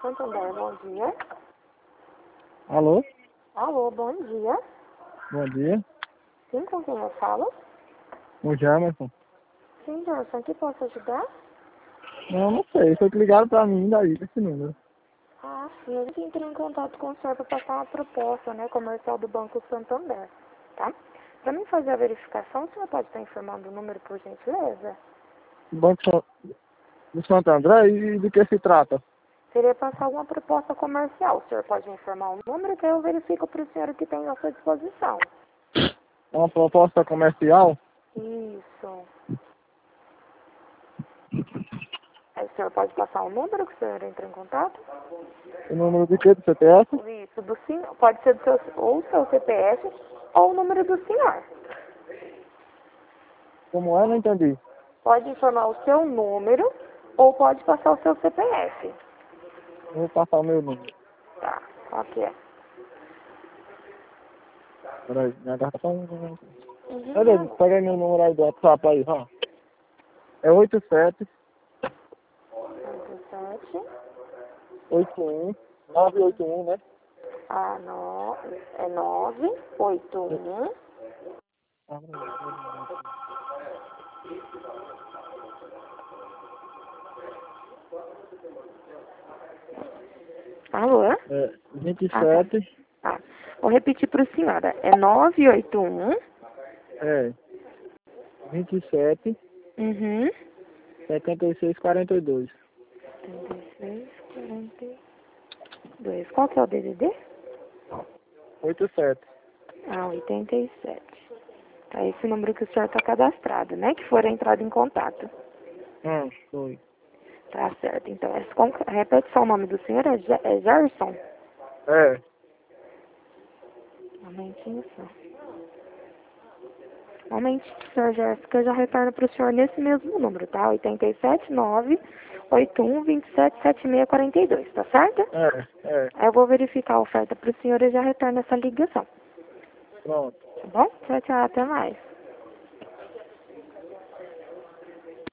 Santander, bom dia. Alô? Alô, bom dia. Bom dia. Sim, com quem eu falo? O Jamerson. Sim, Johnson, que posso ajudar? Não sei. Foi que ligaram pra mim daí, desse número. Ah, sim, a gente entrou em contato com o senhor para passar uma proposta, né, comercial do Banco Santander, tá? Para mim fazer a verificação, o senhor pode estar informando o número, por gentileza? O Banco do Santo André, e de que se trata? Seria passar uma proposta comercial. O senhor pode me informar o número que eu verifico para o senhor o que tem à sua disposição. É uma proposta comercial? Isso. Aí o senhor pode passar o número que o senhor entra em contato? O número de que? Do CPF? Isso, do senhor. Pode ser do seu, ou o seu CPF ou o número do senhor. Como é? Não entendi. Pode informar o seu número ou pode passar o seu CPF. Eu vou passar o meu número. Tá, qual que é? Peraí, minha garrafa. Uhum. Pega aí meu número aí do WhatsApp aí, ó. É 87 87. 81 981, né? Ah, não. É 981. Alô? É Ah, tá. 27, Tá. Vou repetir para a senhora. É 981. é 27, Uhum. 76, 42. 36, 42. Qual que é o DDD? 87. Ah, 87. Tá, esse número que o senhor está cadastrado, né? Que for entrado em contato. Foi. Tá certo. Então, repete só o nome do senhor, é Gerson? É. Um momentinho só. Um momentinho, senhor Gerson, que eu já retorno para o senhor nesse mesmo número, tá? 87981277642, tá certo? É. Aí eu vou verificar a oferta para o senhor e já retorno essa ligação. Pronto. Tá bom? Tchau, tchau, até mais.